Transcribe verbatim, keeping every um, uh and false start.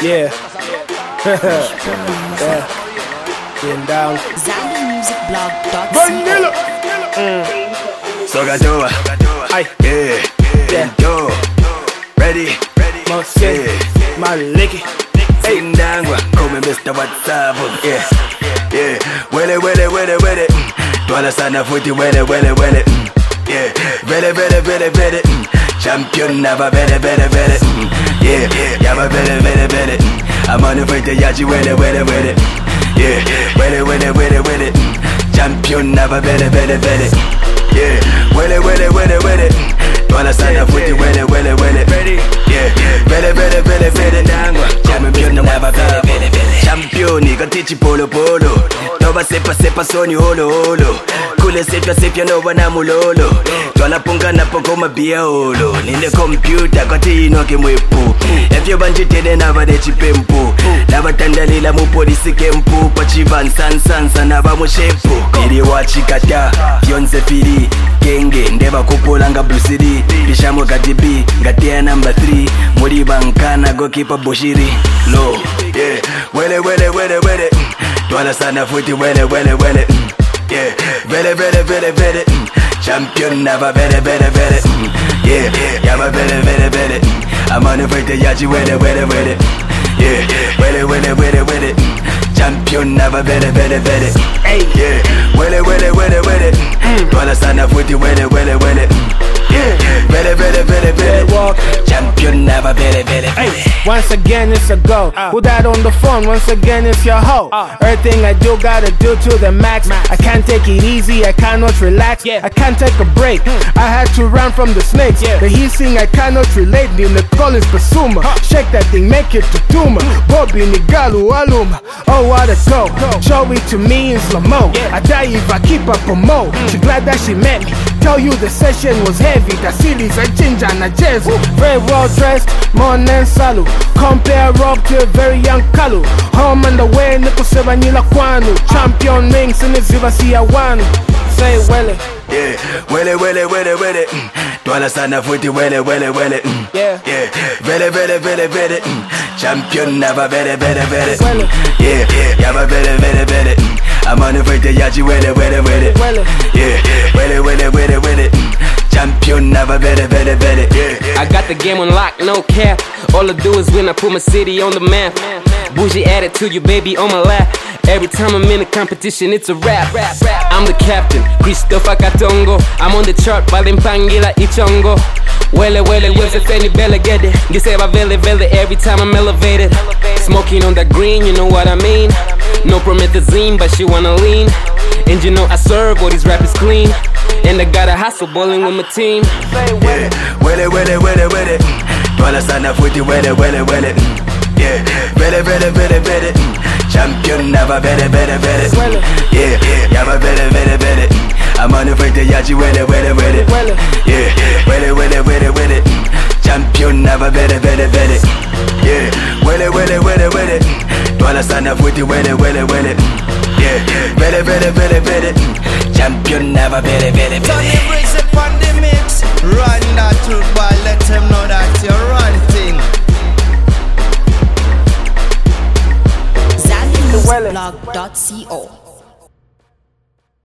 Yeah. Yeah. Getting down. Zambia Music Blog dot Vanilla. Mm. Sogadoa. Aye. Yeah. Yeah. Yo. Ready. Most yeah. My licky. Sindangwa. Call me Mister WhatsApp. Yeah. Yeah. Wele wele wele wele. Twala sana futi wele wele wele. Yeah. Vele vele vele vele. Champion never vele vele vele. Yeah. Yaba vele vele vele. I'm on the way to Yaji wele wele wele. Yeah. Wele wele wele wele. Champion never vele vele vele. Yeah. Wele wele wele wele. Twala sana futi wele wele wele. Yeah. Vele vele vele vele. Champion never vele vele vele. Champion ika tichi polo polo. Nova sepa sepa soni holo holo. Kule sepia sepia no wana mulolo. Twala punga na poko mabia holo. Nile computer kwa tino kimwepu. Efyo banjitele na vade chipempu. Nava tandalila mu polisi kempu. Pachivan san san sana va mu shepu. Nili wachikata Fionze fili Genge ndeva kupola nga Bruce Lee. Bishamo gadibi ngatea number three. Muri bankana goalkeeper Boshiri. Low yeah. Wele wele wele wele. Twala sana futi wele wele wele. Yeah. Vele vele vele vele. Champion never vele vele vele. Yeah. Yaba vele vele vele. I'm on the way to Yaji wele wele wele. Yeah. Wele wele wele wele. Champion never vele vele vele. Yeah. Wele wele wele wele. Twala sana futi wele wele wele. Yeah. Vele vele vele vele. Champion never vele vele vele. Once again it's a go. uh. Who that on the phone? Once again it's your hoe. uh. Everything I do gotta do to the max. max I can't take it easy, I cannot relax. yeah. I can't take a break. hmm. I had to run from the snakes. yeah. The hissing I cannot relate. In the call is Basuma. huh. Shake that thing, make it to Tuma. mm. Bobby Nigalu Aluma. Oh what a go. go Show it to me in slow-mo. yeah. I die if I keep up a mo. mm. She glad that she met me. Tell you the session was heavy. The city's a ginger and a jazz. Very well dressed, morning salu. Compare rock to a very young Kalu. Home and away, niko seba nila kwanu. Champion rings in the ziva siya wanu. Say wele. Yeah, wele wele wele wele. Twala sana futi wele wele wele. Yeah, yeah. Vele vele vele vele. Champion never vele vele vele. Wele. Yeah, yaba vele vele vele. I'm on the way to Yaji wele wele wele. Wele. Yeah, wele wele wele wele. Champion never vele vele vele. Yeah. I got the game on lock, no cap. All I do is win, I put my city on the map. Bougie attitude, you baby on my lap. Every time I'm in a competition, it's a rap. I'm the captain, Christopher Katongo. I'm on the chart, Balimpangila Ichongo. Wele wele wele feni bele gede. Giseba vele vele every time I'm elevated. Smoking on that green, you know what I mean. No promethazine, but she wanna lean. And you know I serve all these rappers clean. And I got a hustle bowling with my team. Yeah, wele wele wele wele. Twala sana futi wele wele wele. Yeah, vele vele vele vele. Champion never vele vele vele. Yeah, yaba vele vele vele. I'm on the way to Yaji wele wele wele. Yeah, wele wele wele wele. Champion never vele vele vele. Yeah, wele wele wele wele. Twala sana futi wele wele wele. Yeah, vele vele vele vele. Champion never vele vele vele.